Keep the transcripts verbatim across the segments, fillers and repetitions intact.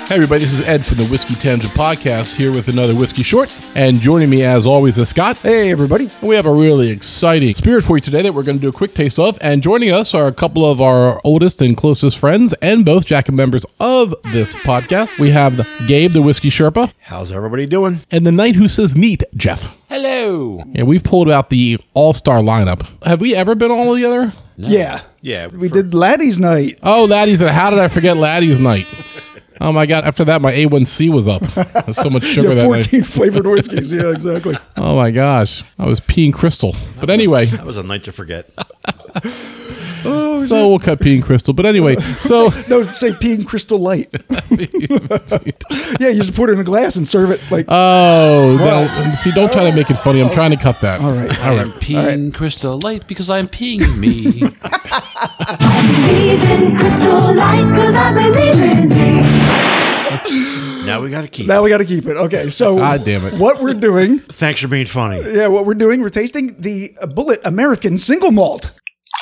Hey everybody, this is Ed from the Whiskey Tangent Podcast here with another Whiskey Short. And joining me as always is Scott. Hey everybody. We have a really exciting spirit for you today that we're going to do a quick taste of. And joining us are a couple of our oldest and closest friends and both Jack and members of this podcast. We have the Gabe, the Whiskey Sherpa. How's everybody doing? And the Knight Who Says Neat, Jeff. Hello. Yeah, we've pulled out the all-star lineup. Have we ever been all together? No. Yeah. Yeah. We for- did Laddie's night. Oh, Laddie's night. How did I forget Laddie's night? Oh my God! After that, my A one C was up. There's so much sugar yeah, that night. fourteen flavored whiskeys. Yeah, exactly. Oh my gosh! I was peeing crystal. But anyway, that was a night to forget. Oh, so we'll cut peeing crystal. But anyway, so say, no, say peeing crystal light. Yeah, you just put it in a glass and serve it like. Oh no! See, don't try to make it funny. I'm trying to cut that. All right, all right. I'm peeing all right. crystal light because I'm peeing me. I believe in crystal light because I believe in me. Now we got to keep Now it. we got to keep it. Okay, so God damn it. What we're doing? Thanks for being funny. Yeah, what we're doing? We're tasting the Bulleit American Single Malt.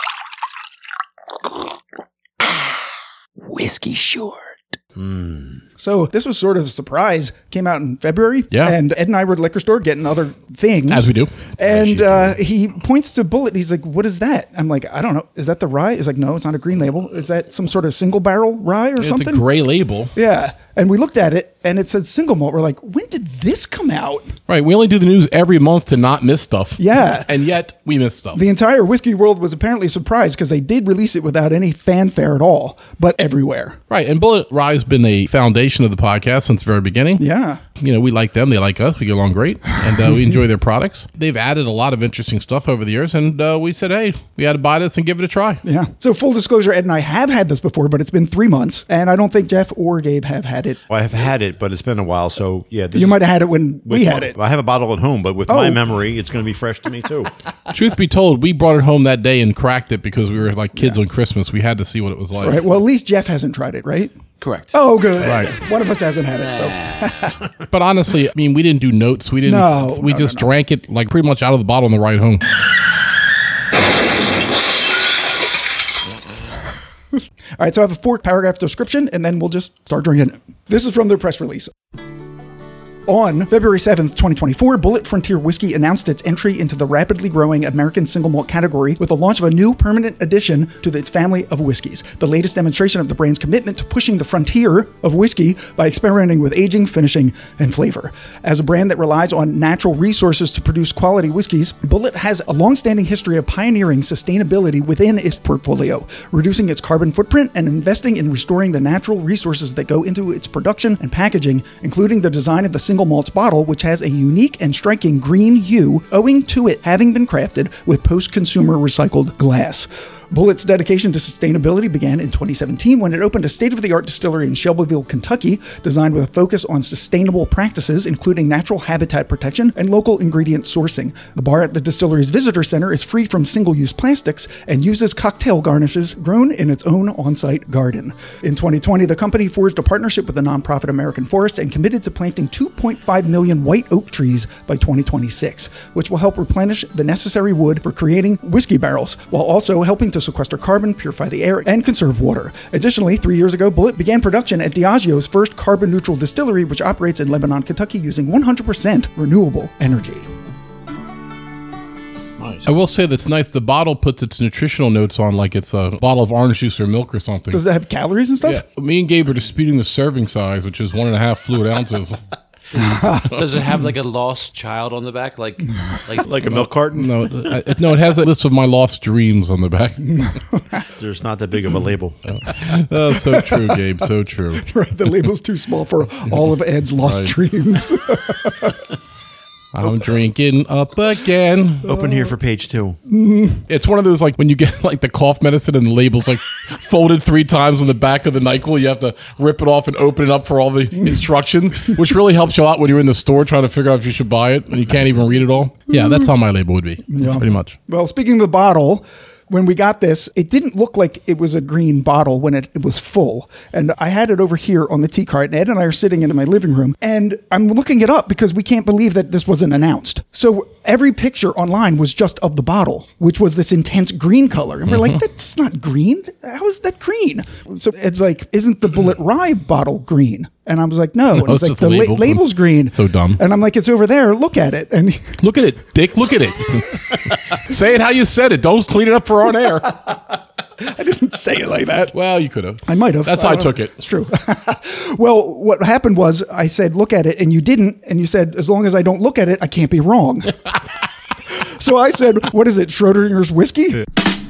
Whiskey Short. Mm. So this was sort of a surprise. Came out in February. Yeah. And Ed and I were at the liquor store getting other things. As we do. And uh, he points to Bulleit. He's like, what is that? I'm like, I don't know. Is that the rye? He's like, no, it's not a green label. Is that some sort of single barrel rye or It's something? a gray label. Yeah. And we looked at it and it said single malt. We're like, when did this come out? Right. We only do the news every month to not miss stuff. Yeah. And yet we miss stuff. The entire whiskey world was apparently surprised because they did release it without any fanfare at all, but everywhere. Right. And Bulleit Rye has been the foundation of the podcast since the very beginning. Yeah. You know, we like them. They like us. We get along great. And uh, we enjoy their products. They've added a lot of interesting stuff over the years. And uh, we said, hey, we had to buy this and give it a try. Yeah. So full disclosure, Ed and I have had this before, but it's been three months. And I don't think Jeff or Gabe have had it. Well, I have had it, but it's been a while. So, yeah. This You is, might have had it when we had my, it. I have a bottle at home, but with Oh. my memory, it's going to be fresh to me, too. Truth be told, we brought it home that day and cracked it because we were like kids on Christmas. We had to see what it was like. Right. Well, at least Jeff hasn't tried it, right? Correct. Oh, good. Right. One of us hasn't had it. So But honestly, I mean, we didn't do notes. We didn't. No, we no, just no, no. drank it like pretty much out of the bottle on the ride home. All right, so I have a four paragraph description, and then we'll just start drinking it. This is from their press release. On February seventh, twenty twenty-four, Bulleit Frontier Whiskey announced its entry into the rapidly growing American single malt category with the launch of a new permanent addition to its family of whiskeys. The latest demonstration of the brand's commitment to pushing the frontier of whiskey by experimenting with aging, finishing, and flavor. As a brand that relies on natural resources to produce quality whiskeys, Bulleit has a long-standing history of pioneering sustainability within its portfolio, reducing its carbon footprint and investing in restoring the natural resources that go into its production and packaging, including the design of the single malts bottle, which has a unique and striking green hue, owing to it having been crafted with post-consumer recycled glass. Bulleit's dedication to sustainability began in twenty seventeen when it opened a state-of-the-art distillery in Shelbyville, Kentucky, designed with a focus on sustainable practices, including natural habitat protection and local ingredient sourcing. The bar at the distillery's visitor center is free from single-use plastics and uses cocktail garnishes grown in its own on-site garden. In twenty twenty, the company forged a partnership with the nonprofit American Forest and committed to planting two point five million white oak trees by twenty twenty-six, which will help replenish the necessary wood for creating whiskey barrels, while also helping to to sequester carbon, purify the air, and conserve water. Additionally, three years ago, Bulleit began production at Diageo's first carbon-neutral distillery, which operates in Lebanon, Kentucky, using one hundred percent renewable energy. I will say that's nice. The bottle puts its nutritional notes on like it's a bottle of orange juice or milk or something. Does that have calories and stuff? Yeah. Me and Gabe are disputing the serving size, which is one and a half fluid ounces. Does it have like a lost child on the back, like like Like a milk carton? No, uh, no, it has a list of my lost dreams on the back. There's not that big of a label. Oh, so true, Gabe. So true. Right, the label's too small for all of Ed's lost Right. dreams. I'm drinking up again. Open here for page two. It's one of those like when you get like the cough medicine and the label's like folded three times on the back of the NyQuil, you have to rip it off and open it up for all the instructions, which really helps you out when you're in the store trying to figure out if you should buy it and you can't even read it all. Yeah, that's how my label would be. Yeah. Pretty much. Well, speaking of the bottle, when we got this, it didn't look like it was a green bottle when it, it was full. And I had it over here on the tea cart, and Ed and I are sitting in my living room, and I'm looking it up because we can't believe that this wasn't announced. So every picture online was just of the bottle, which was this intense green color. And we're like, that's not green. How is that green? So Ed's like, isn't the Bulleit Rye bottle green? And I was like, no. And No, he's it's like, just the the la- label. label's green. So dumb. And I'm like, it's over there. Look at it. And he- Look at it, Dick. Look at it. Say it how you said it. Don't clean it up for on air. I didn't say it like that. Well, you could have. I might have. That's how I don't took know. it. It's true. Well, what happened was I said, look at it, and you didn't. And you said, as long as I don't look at it, I can't be wrong. So I said, what is it, Schrodinger's whiskey?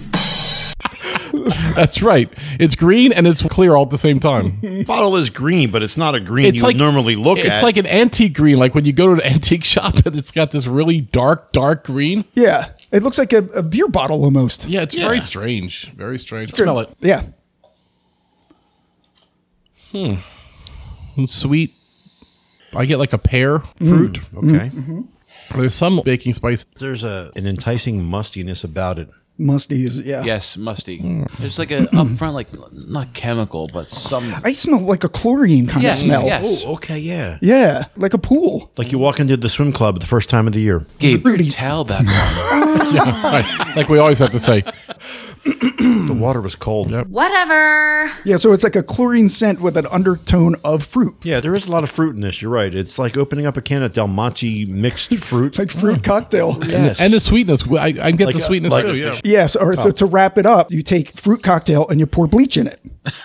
That's right. It's green and it's clear all at the same time. The bottle is green, but it's not a green It's you like would normally look it's at. It's like an antique green, like when you go to an antique shop and it's got this really dark, dark green. Yeah. It looks like a, a beer bottle almost. Yeah, it's very strange. Very strange. Smell it. Yeah. It's sweet. I get like a pear fruit. okay. There's some baking spice. There's a an enticing mustiness about it. Musty is, yeah. Yes, musty. There's like a upfront, like not chemical, but some. I smell like a chlorine kind Yes, of smell. yes. Oh, okay, yeah. Yeah. Like a pool. Like you walk into the swim club the first time of the year. Gabe, put your towel back on. Right. Like we always have to say. The water was cold. Whatever. Yeah, so it's like a chlorine scent with an undertone of fruit. Yeah, there is a lot of fruit in this. You're right. It's like opening up a can of Del Monte mixed fruit. Like fruit cocktail. And, and the sweetness. I, I can get Like the a- sweetness like too. a Yeah. fish. Yes, or so to wrap it up, you take fruit cocktail and you pour bleach in it.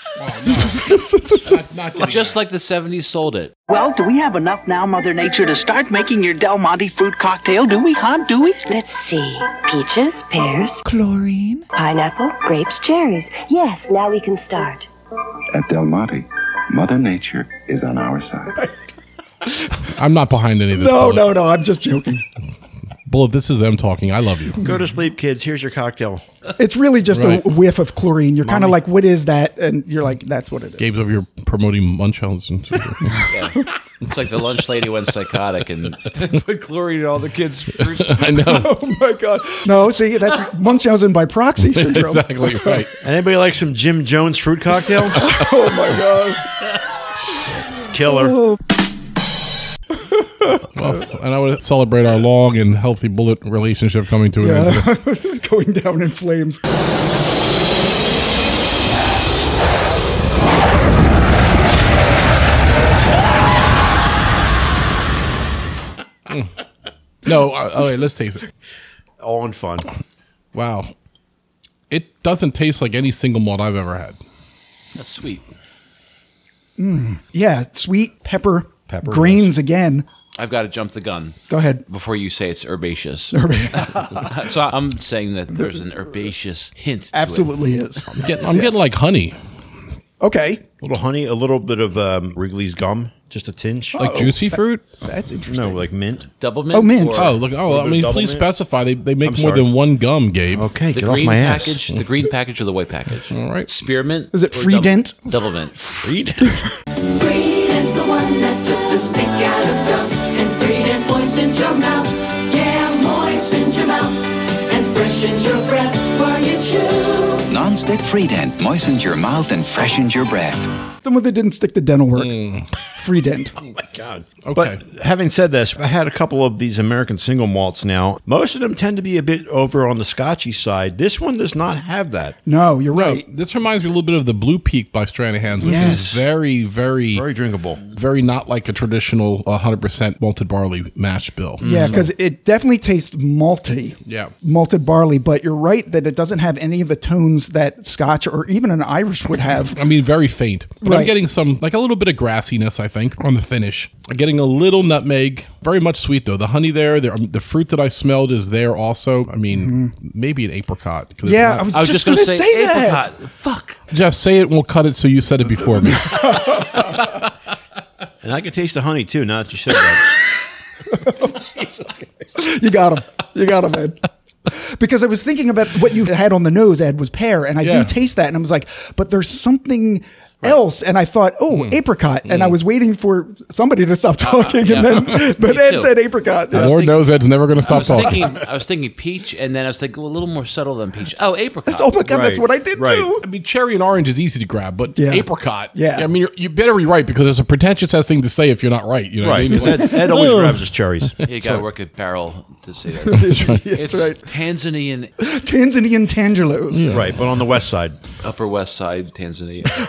Not, not getting Just like the seventies sold it. Well, do we have enough now, Mother Nature, to start making your Del Monte fruit cocktail? Do we, huh? Do we? Let's see. Peaches, pears, Chlorine? pineapple, grapes, cherries. Yes, now we can start. At Del Monte, Mother Nature is on our side. I'm not behind any of this. No, Bullet. no, no. I'm just joking. Bullet, this is them talking. I love you. Go to sleep, kids. Here's your cocktail. It's really just Right. a whiff of chlorine. You're kind of Mommy. like, what is that? And you're like, that's what it is. Gabe's over here promoting Munchausen. Yeah. It's like the lunch lady went psychotic and put chlorine in all the kids' fruit. I know. Oh my God. No, see, that's Munchausen by proxy syndrome. Exactly right. Anybody like some Jim Jones fruit cocktail? Oh my God. It's killer. Well, and I would celebrate our long and healthy Bullet relationship coming to an end. Yeah. Going down in flames. No, uh, all right, let's taste it. All in fun. Wow. It doesn't taste like any single malt I've ever had. That's sweet. Yeah, sweet pepper, Pepper, grains again. I've got to jump the gun Go ahead. before you say it's herbaceous. So I'm saying that there's an herbaceous hint to Absolutely is. I'm getting, I'm getting like honey, Okay. A little honey, a little bit of um, Wrigley's gum, just a tinge. like juicy fruit. That's interesting. No, like mint. it. Double mint? Oh, mint. or Oh, look! Oh, I bit mean, double please mint? specify. They they make I'm more sorry. than one gum, Gabe. Okay, The get off green my ass. package, the green package or the white package? All right. Spearmint? Is it or free double- dent? Double mint. Freedent. Freedom's the one that took the stick out of gum, and freedom moistens your mouth. Yeah, moistens your mouth and freshens your breath while you chew. Non-stick Freedent moistens your mouth and freshens your breath. Someone that didn't stick to dental work. Free dent. Oh my God. Okay. But having said this, I had a couple of these American single malts now. Most of them tend to be a bit over on the Scotchy side. This one does not have that. No, you're No, right. this reminds me a little bit of the Blue Peak by Stranahan's, which Yes. is very, very, Very drinkable. very not like a traditional one hundred percent malted barley mash bill. Yeah, because it definitely tastes malty. Yeah. Malted barley, but you're right that it doesn't have any of the tones that Scotch or even an Irish would have. I mean, very faint. But I'm Right. getting some, like a little bit of grassiness, I think, on the finish. I'm getting a little nutmeg. Very much sweet, though. The honey there, the, um, the fruit that I smelled is there also. I mean, maybe an apricot. 'cause it's Yeah, not- I was, I was just, just going going to to say, say, that. apricot. Fuck. Jeff, say it and we'll cut it so you said it before me. And I can taste the honey too, now that you said that. You got him. You got him, Ed. Because I was thinking about what you had on the nose, Ed, was pear, and I Yeah. do taste that, and I was like, but there's something else, and I thought, oh, Hmm. apricot, and I was waiting for somebody to stop talking, yeah. and then, but Me Ed too. said apricot. Lord thinking- knows Ed's never going to I stop was talking. thinking, I was thinking peach, and then I was thinking a little more subtle than peach. Oh, apricot. That's, oh my god, that's Right, what I did right. too. I mean, cherry and orange is easy to grab, but Yeah. apricot. Yeah. I mean, you're, you better be right because it's a pretentious ass thing to say if you're not right. You know Right. what I mean? Ed, Ed always grabs his cherries. You got to work at Barrel to say that. It's right. Tanzanian, Tanzanian Tangelos. Right, but on the west side. Upper West Side, Tanzania. Oh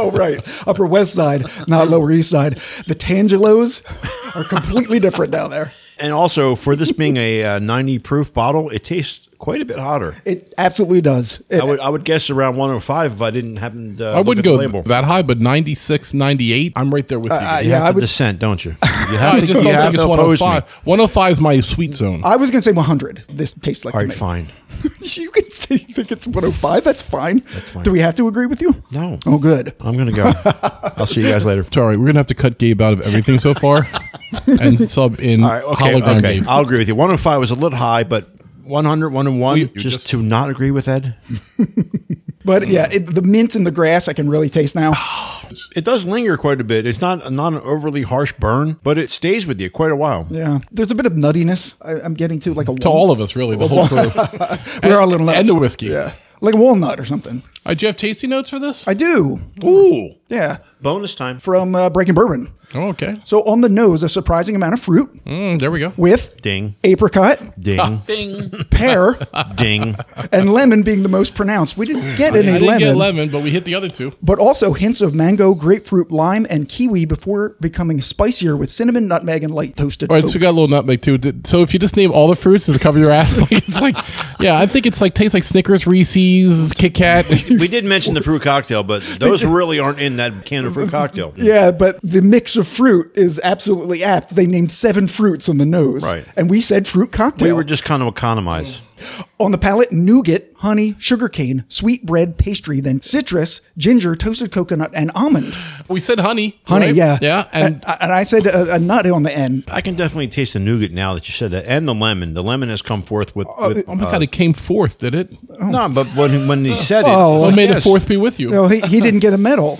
Oh, right. Upper West Side, not Lower East Side. The Tangelos are completely different down there. And also, for this being a uh, ninety proof bottle, it tastes quite a bit hotter. It absolutely does. It, I would I would guess around one oh five if I didn't happen to uh, I wouldn't look go at the label. that high, but ninety-six, ninety-eight, I'm right there with you. Uh, You yeah, have I to would. dissent, don't you? You I have to, just you don't have think it's to oppose me. one oh five. one oh five is my sweet zone. I was going to say one hundred. This tastes like All to right, me. fine. You can say you think it's one oh five. That's fine. That's fine. Do we have to agree with you? No. Oh, good. I'm going to go. I'll see you guys later. Sorry, we're going to have to cut Gabe out of everything so far and sub in All right, okay, hologram okay. Gabe. I'll agree with you. one oh five was a little high, but one hundred, one oh one, We- just, just- to not agree with Ed. But yeah, it, the mint and the grass I can really taste now. It does linger quite a bit. It's not not an overly harsh burn, but it stays with you quite a while. Yeah, there's a bit of nuttiness I, I'm getting to, like a To all of us, really, the whole crew. We're all a little nuts. And the whiskey. Yeah, like a walnut or something. Uh, do you have tasty notes for this? I do. Ooh. Yeah, Bonus time. from uh, Breaking Bourbon. Oh, okay. So on the nose, a surprising amount of fruit Mm, there we go. with Ding. apricot, Ding. Ding. pear, Ding. and lemon being the most pronounced. We didn't get I any didn't lemon, get lemon, but we hit the other two. but also hints of mango, grapefruit, lime, and kiwi before becoming spicier with cinnamon, nutmeg, and light toasted All right, so oak. we got a little nutmeg too. Did- So if you just name all the fruits, does it cover your ass? Like it's like, yeah, I think it's like tastes like Snickers, Reese's, Kit Kat. We did mention the fruit cocktail, but those really aren't in that can of fruit cocktail. Yeah, but the mix of fruit is absolutely apt. They named seven fruits on the nose. Right. And we said fruit cocktail. We were just kind of economize. On the palate, nougat, honey, sugarcane, sweet bread, pastry, then citrus, ginger, toasted coconut, and almond. We said honey. Honey, right? yeah. Yeah. And and, and I said a, a nut on the end. I can definitely taste the nougat now that you said that, and the lemon. The lemon has come forth with. with oh my God, it came fourth, did it? No, but when when he said it, Oh. it's What like, made the yes. fourth be with you? No, he, he didn't get a medal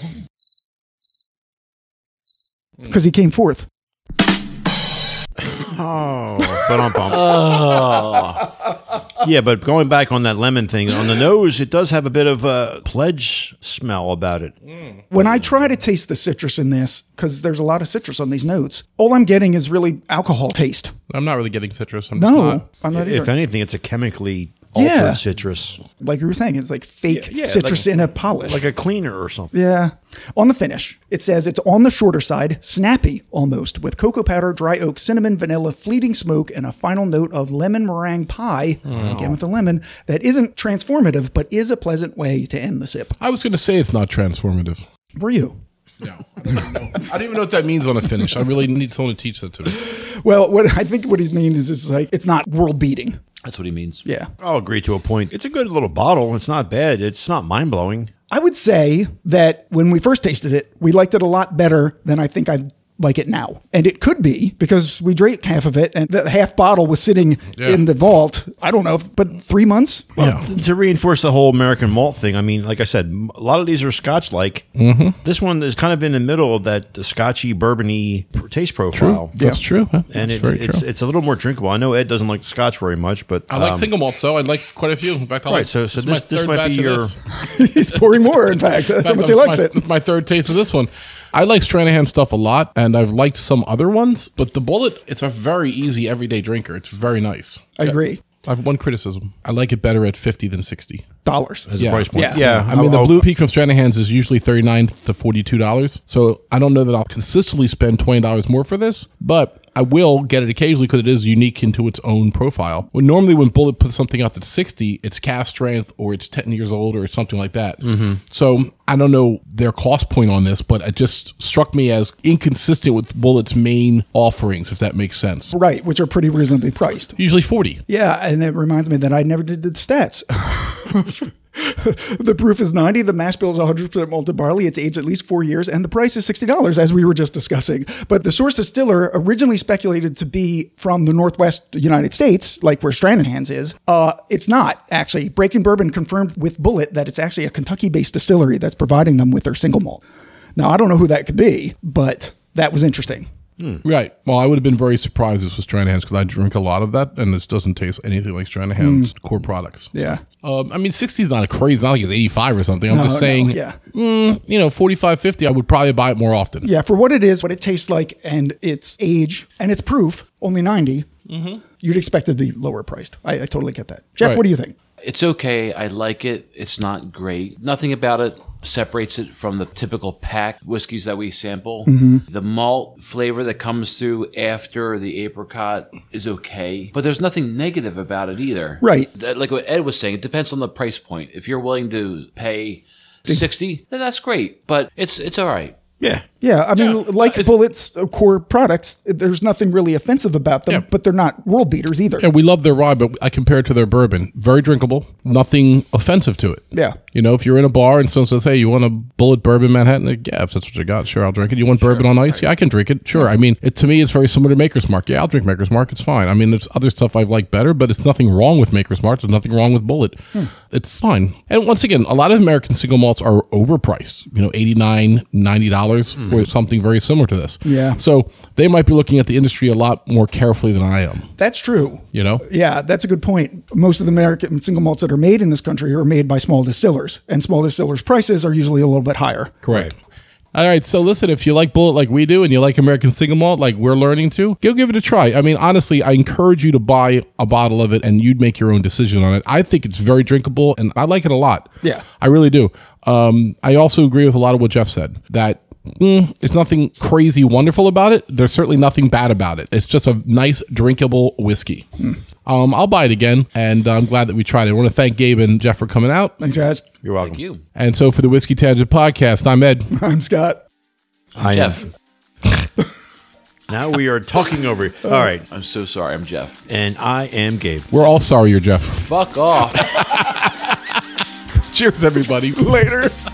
because he came fourth. Oh, but I'm pumped. Yeah, but going back on that lemon thing, on the nose, it does have a bit of a pledge smell about it. When I try to taste the citrus in this, because there's a lot of citrus on these notes, all I'm getting is really alcohol taste. I'm not really getting citrus. I'm just No, not. I'm not either. If anything, it's a chemically altered Yeah. citrus, Like you were saying, it's like fake Yeah, yeah, citrus like- in a polish. like a cleaner or something. Yeah. On the finish, it says it's on the shorter side, snappy almost, with cocoa powder, dry oak, cinnamon, vanilla, fleeting smoke, and a final note of lemon meringue pie, again with the lemon, that isn't transformative, but is a pleasant way to end the sip. I was going to say it's not transformative. Were you? No. I don't even know. I don't even know what that means on a finish. I really need someone to teach that to me. Well, what I think what he means is it's like it's not world beating. That's what he means. Yeah. I'll agree to a point. It's a good little bottle. It's not bad. It's not mind blowing. I would say that when we first tasted it, we liked it a lot better than I think I like it now. And it could be because we drank half of it and the half bottle was sitting Yeah. in the vault. I don't know, but three months? Yeah. To reinforce the whole American malt thing, I mean, like I said, a lot of these are Scotch-like. Mm-hmm. This one is kind of in the middle of that Scotchy, bourbony taste profile. That's true. Huh? And That's it, very it's true. it's a little more drinkable. I know Ed doesn't like Scotch very much, but I like um, single malts, though. I like quite a few. In fact, I Right, like so- so is my this- this third might be batch of your- this. He's pouring more, in fact. That's In how fact, much that he was likes my, it. this is my third taste of this one. I like Stranahan stuff a lot, and I've liked some other ones, but the Bullet, it's a very easy everyday drinker. It's very nice. I agree. I have one criticism. I like it better at fifty than sixty. Dollars. as a price point. Yeah. Yeah, I mean, the I'll- Blue Peak from Stranahan's is usually thirty-nine to forty-two dollars. So I don't know that I'll consistently spend twenty dollars more for this, but I will get it occasionally because it is unique into its own profile. When normally when Bullet puts something out that's sixty, it's cast strength or it's ten years old or something like that. Mm-hmm. So I don't know their cost point on this, but it just struck me as inconsistent with Bullet's main offerings, if that makes sense. Right, which are pretty reasonably priced. Usually forty. Yeah, and it reminds me that I never did the stats. The proof is ninety, the mash bill is one hundred percent malted barley, it's aged at least four years, and the price is sixty dollars, as we were just discussing. But the source distiller, originally speculated to be from the Northwest United States, like where Stranahan's is, uh, it's not, actually. Breaking Bourbon confirmed with Bullet that it's actually a Kentucky-based distillery that's providing them with their single malt. Now, I don't know who that could be, but that was interesting. Right. Well, I would have been very surprised if this was Stranahan's because I drink a lot of that, and this doesn't taste anything like Stranahan's core products. Yeah. Um, I mean, sixty is not a crazy. It's not like it's eighty-five or something. I'm No, just no, saying, yeah. mm, you know, forty-five, fifty, I would probably buy it more often. Yeah, for what it is, what it tastes like, and its age, and its proof, only ninety, you'd expect it to be lower priced. I, I totally get that. Jeff, Right. what do you think? It's okay. I like it. It's not great. Nothing about it separates it from the typical packed whiskeys that we sample. Mm-hmm. The malt flavor that comes through after the apricot is okay, but there's nothing negative about it either. Right. That- Like what Ed was saying, it depends on the price point. If you're willing to pay sixty, then that's great, but it's it's all right. Yeah. Yeah, I mean, Yeah, like it's- Bullet's uh, core products, there's nothing really offensive about them, Yeah. but they're not world beaters either. And we love their rye, but I compare it to their bourbon. Very drinkable, nothing offensive to it. Yeah. You know, if you're in a bar and someone says, hey, you want a Bullet Bourbon Manhattan? Like, yeah, if that's what you got, sure, I'll drink it. You want bourbon on ice? Yeah, I can drink it. Sure. I mean, it, to me, it's very similar to Maker's Mark. Yeah, I'll drink Maker's Mark. It's fine. I mean, there's other stuff I've liked better, but it's nothing wrong with Maker's Mark. There's nothing wrong with Bullet. Hmm. It's fine. And once again, a lot of American single malts are overpriced, you know, eighty-nine dollars, ninety dollars for something very similar to this. Yeah. So they might be looking at the industry a lot more carefully than I am, That's true. you know? Yeah, that's a good point. Most of the American single malts that are made in this country are made by small distillers, and small distillers' prices are usually a little bit higher. Correct. All right. So listen, if you like Bullet like we do and you like American single malt like we're learning to, go give it a try. I mean, honestly, I encourage you to buy a bottle of it and you'd make your own decision on it. I think it's very drinkable and I like it a lot. Yeah. I really do. Um, I also agree with a lot of what Jeff said, that mm, it's nothing crazy wonderful about it. There's certainly nothing bad about it. It's just a nice drinkable whiskey. Um, I'll buy it again, and I'm glad that we tried it. I want to thank Gabe and Jeff for coming out. Thanks, guys. You're welcome. Thank you. And so for the Whiskey Tangent Podcast, I'm Ed. I'm Scott. I Jeff. am. Now we are talking over. All right. I'm so sorry. I'm Jeff. And I am Gabe. We're all sorry you're Jeff. Fuck off. Cheers, everybody. Later.